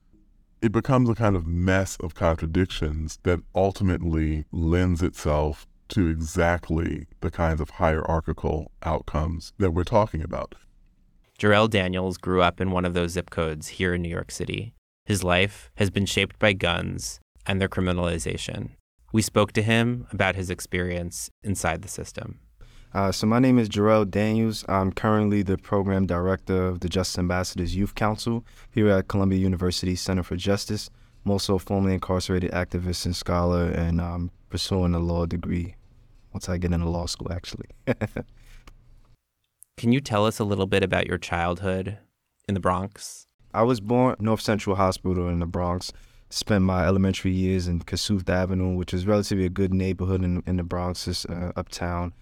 It becomes a kind of mess of contradictions that ultimately lends itself to exactly the kinds of hierarchical outcomes that we're talking about. Jarrell Daniels grew up in one of those zip codes here in New York City. His life has been shaped by guns and their criminalization. We spoke to him about his experience inside the system. Uh, so my name is Jarrell Daniels. I'm currently the program director of the Justice Ambassadors Youth Council here at Columbia University Center for Justice. I'm also a formerly incarcerated activist and scholar, and I'm pursuing a law degree once I get into law school, actually. Can you tell us a little bit about your childhood in the Bronx? I was born at North Central Hospital in the Bronx. Spent my elementary years in Kasuth Avenue, which is relatively a good neighborhood in, in the Bronx, uh, uptown.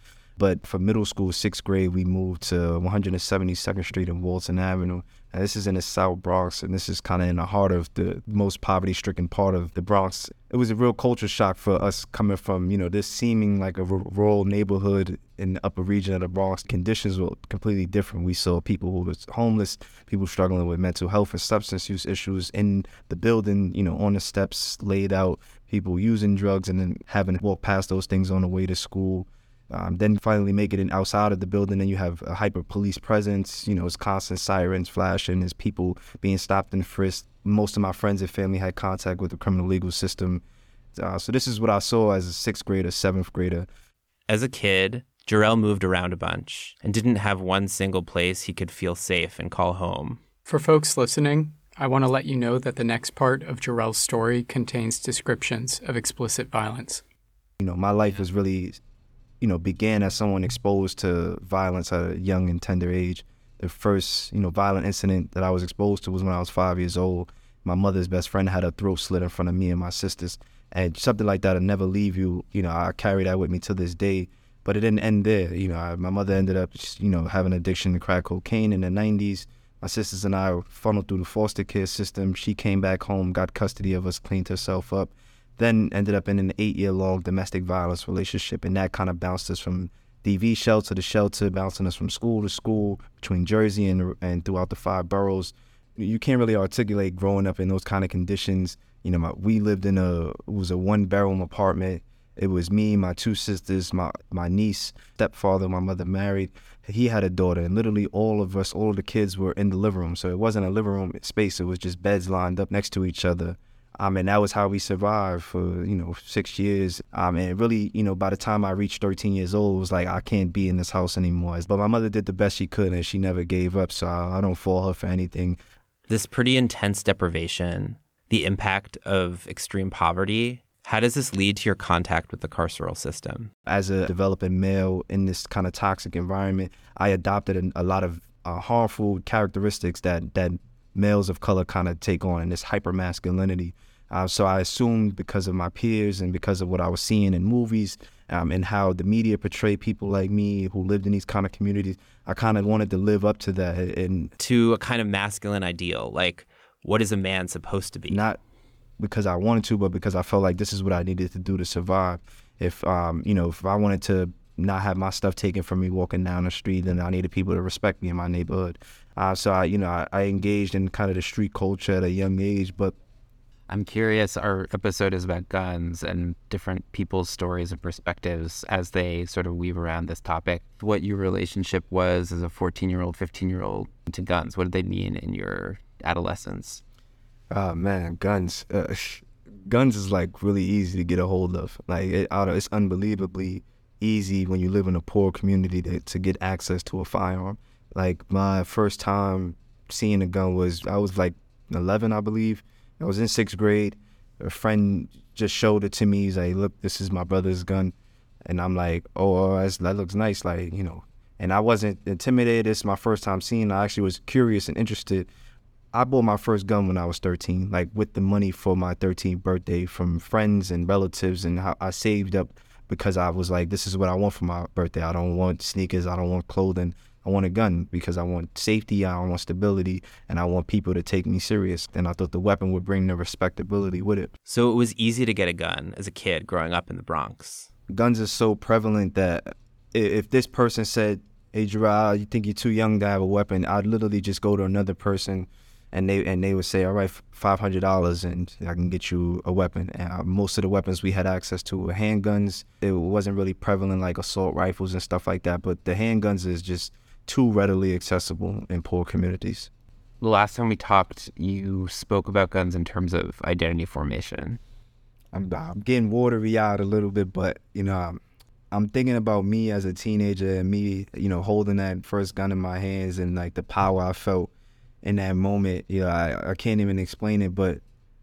But for middle school, sixth grade, we moved to one seventy-second Street and Walton Avenue. And this is in the South Bronx, and this is kind of in the heart of the most poverty-stricken part of the Bronx. It was a real culture shock for us coming from, you know, this seeming like a r- rural neighborhood in the upper region of the Bronx. Conditions were completely different. We saw people who were homeless, people struggling with mental health and substance use issues in the building, you know, on the steps laid out, people using drugs and then having to walk past those things on the way to school. Um, then finally make it in outside of the building, and you have a hyper police presence. You know, it's constant sirens flashing, there's people being stopped and frisked. Most of my friends and family had contact with the criminal legal system. Uh, so this is what I saw as a sixth grader, seventh grader. As a kid, Jarrell moved around a bunch and didn't have one single place he could feel safe and call home. For folks listening, I want to let you know that the next part of Jarrell's story contains descriptions of explicit violence. You know, my life was really... you know, began as someone exposed to violence at a young and tender age. The first, you know, violent incident that I was exposed to was when I was five years old. My mother's best friend had her throat slit in front of me and my sisters. And something like that will never leave you. You know, I carry that with me to this day. But it didn't end there. You know, I, my mother ended up, you know, having addiction to crack cocaine in the nineties. My sisters and I funneled through the foster care system. She came back home, got custody of us, cleaned herself up. Then ended up in an eight-year-long domestic violence relationship, and that kind of bounced us from D V shelter to shelter, bouncing us from school to school, between Jersey and and throughout the five boroughs. You can't really articulate growing up in those kind of conditions. You know, my, we lived in a, it was a one-bedroom apartment. It was me, my two sisters, my, my niece, stepfather, my mother married. He had a daughter, and literally all of us, all of the kids were in the living room. So it wasn't a living room space. It was just beds lined up next to each other. Um, and that was how we survived for, you know, six years. Um, and really, you know, by the time I reached thirteen years old, it was like, I can't be in this house anymore. But my mother did the best she could, and she never gave up. So I, I don't fault her for anything. This pretty intense deprivation, the impact of extreme poverty, how does this lead to your contact with the carceral system? As a developing male in this kind of toxic environment, I adopted a, a lot of uh, harmful characteristics that, that males of color kind of take on, in this hypermasculinity. Uh, so I assumed because of my peers and because of what I was seeing in movies um, and how the media portrayed people like me who lived in these kind of communities, I kind of wanted to live up to that. And to a kind of masculine ideal, like what is a man supposed to be? Not because I wanted to, but because I felt like this is what I needed to do to survive. If, um, you know, if I wanted to not have my stuff taken from me walking down the street, then I needed people to respect me in my neighborhood. Uh, so, I, you know, I, I engaged in kind of the street culture at a young age. But I'm curious, our episode is about guns and different people's stories and perspectives as they sort of weave around this topic. What your relationship was as a fourteen-year-old, fifteen-year-old to guns, what did they mean in your adolescence? Oh, man, guns. Uh, guns is like really easy to get a hold of. Like, it, it's unbelievably easy when you live in a poor community to, to get access to a firearm. Like, my first time seeing a gun was, I was like eleven, I believe. I was in sixth grade. A friend just showed it to me. He's like, look, this is my brother's gun. And I'm like, oh, that's, that looks nice, like, you know. And I wasn't intimidated. It's my first time seeing it. I actually was curious and interested. I bought my first gun when I was thirteen, like with the money for my thirteenth birthday from friends and relatives, and how I saved up because I was like, this is what I want for my birthday. I don't want sneakers. I don't want clothing. I want a gun because I want safety, I want stability, and I want people to take me serious. And I thought the weapon would bring the respectability with it. So it was easy to get a gun as a kid growing up in the Bronx. Guns are so prevalent that if this person said, hey, Gerard, you think you're too young to have a weapon, I'd literally just go to another person and they and they would say, all right, five hundred dollars and I can get you a weapon. And uh, most of the weapons we had access to were handguns. It wasn't really prevalent like assault rifles and stuff like that, but the handguns is just too readily accessible in poor communities. The last time we talked, you spoke about guns in terms of identity formation. I'm, I'm getting watery-eyed a little bit, but, you know, I'm, I'm thinking about me as a teenager and me, you know, holding that first gun in my hands and, like, the power I felt in that moment. You know, I, I can't even explain it, but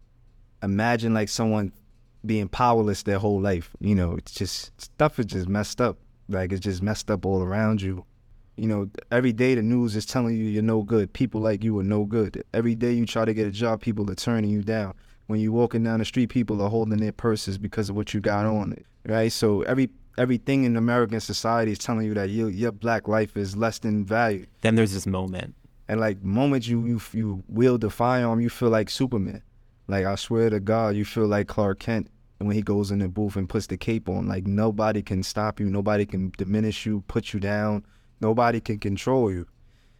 imagine, like, someone being powerless their whole life. You know, it's just, stuff is just messed up. Like, it's just messed up all around you. You know, every day the news is telling you you're no good. People like you are no good. Every day you try to get a job, people are turning you down. When you're walking down the street, people are holding their purses because of what you got on, right? So every everything in American society is telling you that you, your black life is less than value. Then there's this moment. And like, moment you, you, you wield the firearm, you feel like Superman. Like, I swear to God, you feel like Clark Kent when he goes in the booth and puts the cape on. Like, nobody can stop you. Nobody can diminish you, put you down. Nobody can control you.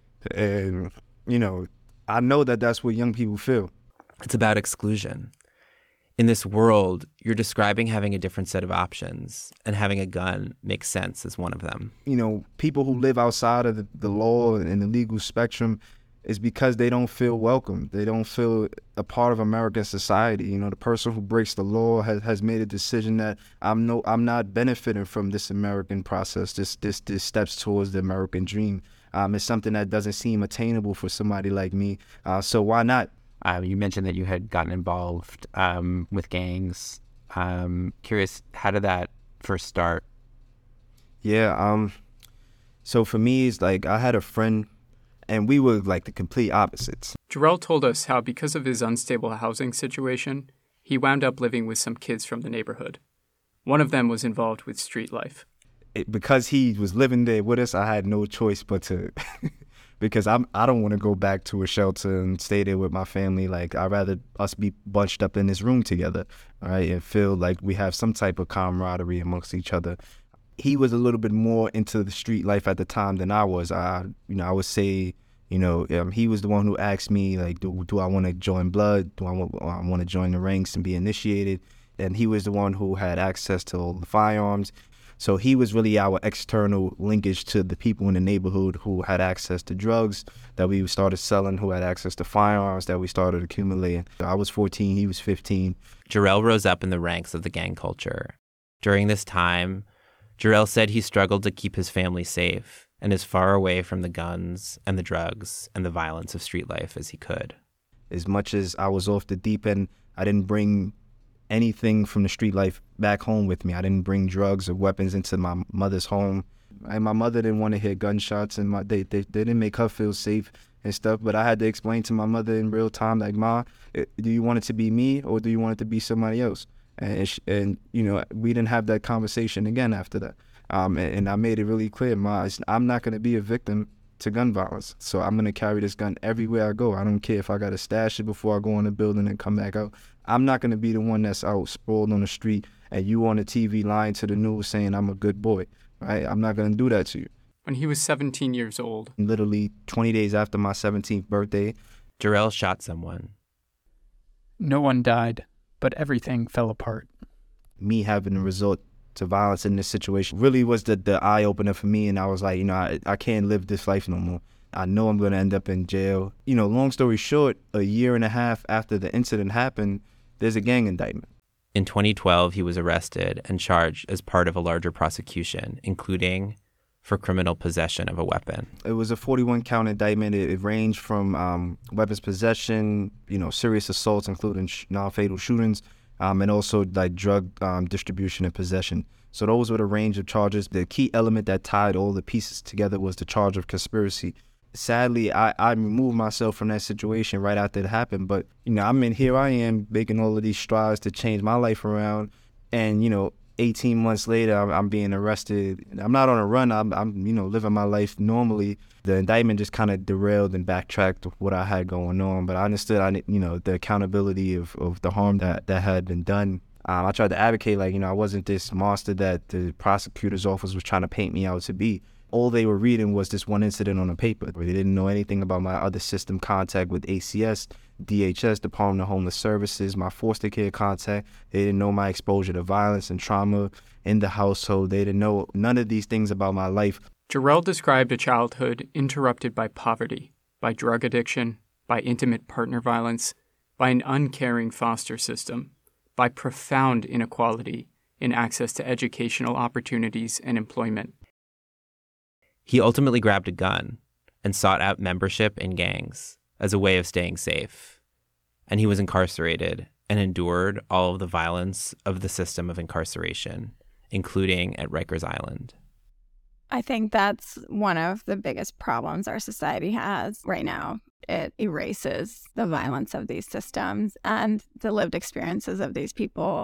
And, you know, I know that that's what young people feel. It's about exclusion. In this world, you're describing having a different set of options, and having a gun makes sense as one of them. You know, people who live outside of the, the law and the legal spectrum is because they don't feel welcome. They don't feel a part of American society. You know, the person who breaks the law has, has made a decision that I'm no, I'm not benefiting from this American process, this this this steps towards the American dream. Um, it's something that doesn't seem attainable for somebody like me. Uh, so why not? Uh, you mentioned that you had gotten involved um, with gangs. Um, curious, how did that first start? Yeah, um, so for me, it's like I had a friend, and we were like the complete opposites. Jarrell told us how because of his unstable housing situation, he wound up living with some kids from the neighborhood. One of them was involved with street life. It, because he was living there with us, I had no choice but to... Because I'm, I don't want to go back to a shelter and stay there with my family. Like, I'd rather us be bunched up in this room together, all right, and feel like we have some type of camaraderie amongst each other. He was a little bit more into the street life at the time than I was. I, you know, I would say, you know, um, he was the one who asked me, like, do, do I want to join blood? Do I want, I want to join the ranks and be initiated? And he was the one who had access to all the firearms. So he was really our external linkage to the people in the neighborhood who had access to drugs that we started selling, who had access to firearms that we started accumulating. I was fourteen, he was fifteen. Jarrell rose up in the ranks of the gang culture. During this time, Jarrell said he struggled to keep his family safe and as far away from the guns and the drugs and the violence of street life as he could. As much as I was off the deep end, I didn't bring anything from the street life back home with me. I didn't bring drugs or weapons into my mother's home. And my mother didn't want to hear gunshots, and my, they, they they didn't make her feel safe and stuff. But I had to explain to my mother in real time, like, Ma, do you want it to be me or do you want it to be somebody else? And, she, and you know, we didn't have that conversation again after that. Um, and, and I made it really clear, Ma, I'm not going to be a victim to gun violence. So I'm going to carry this gun everywhere I go. I don't care if I got to stash it before I go in the building and come back out. I'm not going to be the one that's out sprawled on the street and you on the T V lying to the news saying I'm a good boy, right? I'm not going to do that to you. When he was seventeen years old. Literally twenty days after my seventeenth birthday, Jarrell shot someone. No one died, but everything fell apart. Me having to resort to violence in this situation really was the, the eye-opener for me, and I was like, you know, I, I can't live this life no more. I know I'm going to end up in jail. You know, long story short, a year and a half after the incident happened, there's a gang indictment. In twenty twelve, he was arrested and charged as part of a larger prosecution, including for criminal possession of a weapon. It was a forty-one count indictment. It, it ranged from um, weapons possession, you know, serious assaults, including sh- non-fatal shootings, um, and also like drug um, distribution and possession. So those were the range of charges. The key element that tied all the pieces together was the charge of conspiracy. Sadly, I, I removed myself from that situation right after it happened. But, you know, I mean, here I am making all of these strides to change my life around. And, you know, eighteen months later, I'm, I'm being arrested. I'm not on a run. I'm, I'm, you know, living my life normally. The indictment just kind of derailed and backtracked what I had going on. But I understood, I, you know, the accountability of, of the harm that, that had been done. Um, I tried to advocate, like, you know, I wasn't this monster that the prosecutor's office was trying to paint me out to be. All they were reading was this one incident on a paper. They didn't know anything about my other system contact with A C S, D H S, Department of Homeless Services, my foster care contact. They didn't know my exposure to violence and trauma in the household. They didn't know none of these things about my life. Jarrell described a childhood interrupted by poverty, by drug addiction, by intimate partner violence, by an uncaring foster system, by profound inequality in access to educational opportunities and employment. He ultimately grabbed a gun and sought out membership in gangs as a way of staying safe. And he was incarcerated and endured all of the violence of the system of incarceration, including at Rikers Island. I think that's one of the biggest problems our society has right now. It erases the violence of these systems and the lived experiences of these people.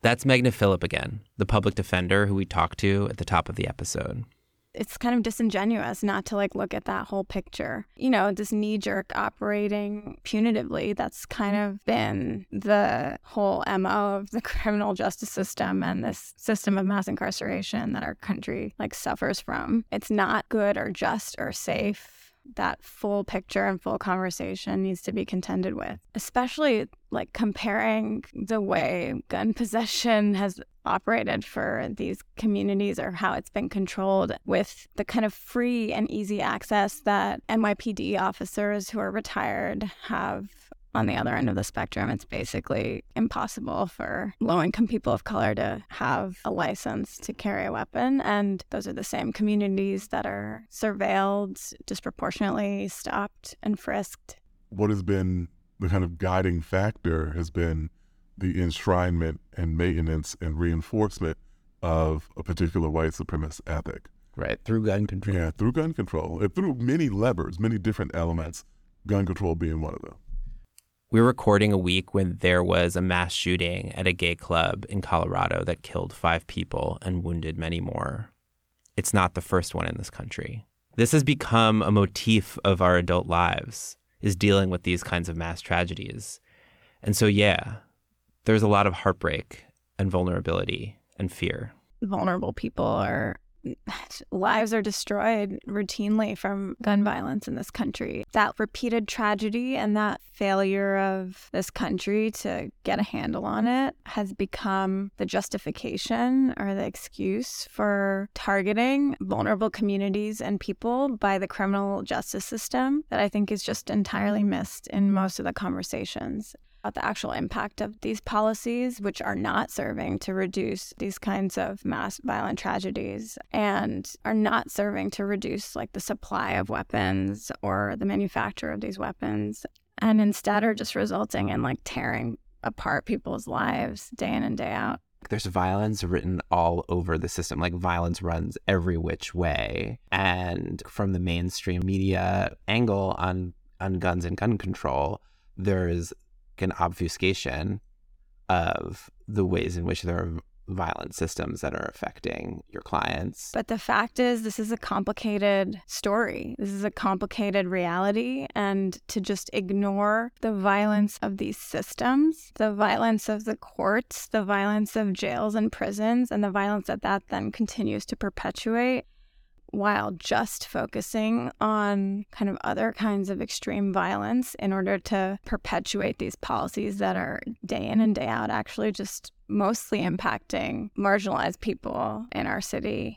That's Megna Phillip again, the public defender who we talked to at the top of the episode. It's kind of disingenuous not to like look at that whole picture. You know, this knee-jerk operating punitively, that's kind of been the whole M O of the criminal justice system and this system of mass incarceration that our country like suffers from. It's not good or just or safe. That full picture and full conversation needs to be contended with, especially like comparing the way gun possession has operated for these communities or how it's been controlled with the kind of free and easy access that N Y P D officers who are retired have on the other end of the spectrum. It's basically impossible for low-income people of color to have a license to carry a weapon. And those are the same communities that are surveilled, disproportionately stopped and frisked. What has been the kind of guiding factor has been the enshrinement and maintenance and reinforcement of a particular white supremacist ethic. Right, through gun control. Yeah, through gun control. And through many levers, many different elements, gun control being one of them. We're recording a week when there was a mass shooting at a gay club in Colorado that killed five people and wounded many more. It's not the first one in this country. This has become a motif of our adult lives, is dealing with these kinds of mass tragedies. And so, yeah, there's a lot of heartbreak and vulnerability and fear. Vulnerable people are, lives are destroyed routinely from gun violence in this country. That repeated tragedy and that failure of this country to get a handle on it has become the justification or the excuse for targeting vulnerable communities and people by the criminal justice system that I think is just entirely missed in most of the conversations about the actual impact of these policies, which are not serving to reduce these kinds of mass violent tragedies and are not serving to reduce like the supply of weapons or the manufacture of these weapons, and instead are just resulting in like tearing apart people's lives day in and day out. There's violence written all over the system. Like violence runs every which way. And from the mainstream media angle on, on guns and gun control, there's an obfuscation of the ways in which there are violent systems that are affecting your clients. But the fact is, this is a complicated story. This is a complicated reality. And to just ignore the violence of these systems, the violence of the courts, the violence of jails and prisons, and the violence that that then continues to perpetuate, while just focusing on kind of other kinds of extreme violence in order to perpetuate these policies that are day in and day out actually just mostly impacting marginalized people in our city.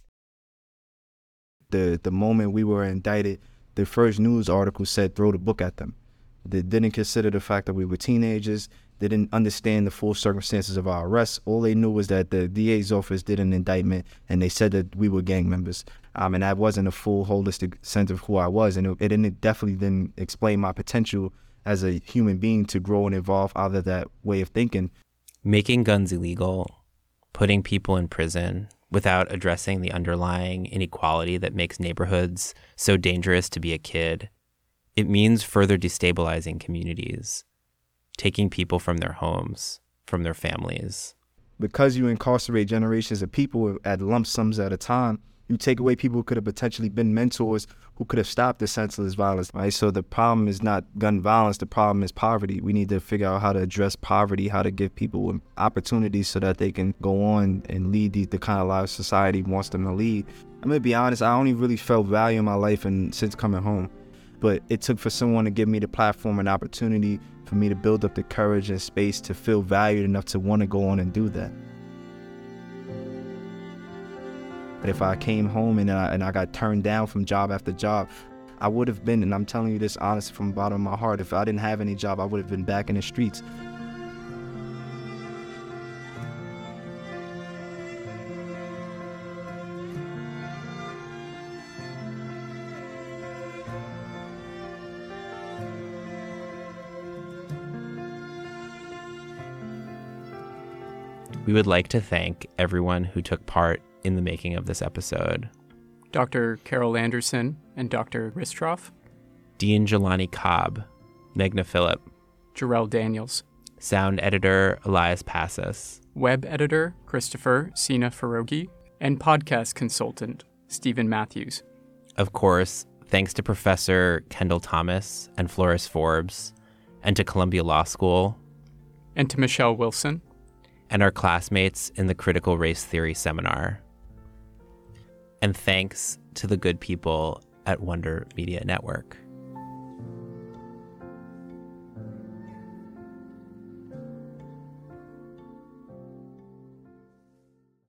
The the moment we were indicted, the first news article said throw the book at them. They didn't consider the fact that we were teenagers. They didn't understand the full circumstances of our arrest. All they knew was that the D A's office did an indictment and they said that we were gang members. Um, and that wasn't a full holistic sense of who I was. And it, it, didn't, it definitely didn't explain my potential as a human being to grow and evolve out of that way of thinking. Making guns illegal, putting people in prison without addressing the underlying inequality that makes neighborhoods so dangerous to be a kid, it means further destabilizing communities, taking people from their homes, from their families. Because you incarcerate generations of people at lump sums at a time, you take away people who could have potentially been mentors who could have stopped the senseless violence, right? So the problem is not gun violence, the problem is poverty. We need to figure out how to address poverty, how to give people opportunities so that they can go on and lead the, the kind of life society wants them to lead. I'm gonna be honest, I only really felt value in my life and since coming home. But it took for someone to give me the platform and opportunity for me to build up the courage and space to feel valued enough to want to go on and do that. But if I came home and I, and I got turned down from job after job, I would have been, and I'm telling you this honest from the bottom of my heart, if I didn't have any job, I would have been back in the streets. We would like to thank everyone who took part in the making of this episode. Doctor Carol Anderson and Doctor Ristroff. Dean Jelani Cobb, Megna Phillip. Jarrell Daniels. Sound editor Elias Passos. web editor Christopher Sina Farogi, and podcast consultant Stephen Matthews. Of course, thanks to Professor Kendall Thomas and Flores Forbes, and to Columbia Law School, and to Michelle Wilson, and our classmates in the Critical Race Theory seminar. And thanks to the good people at Wonder Media Network.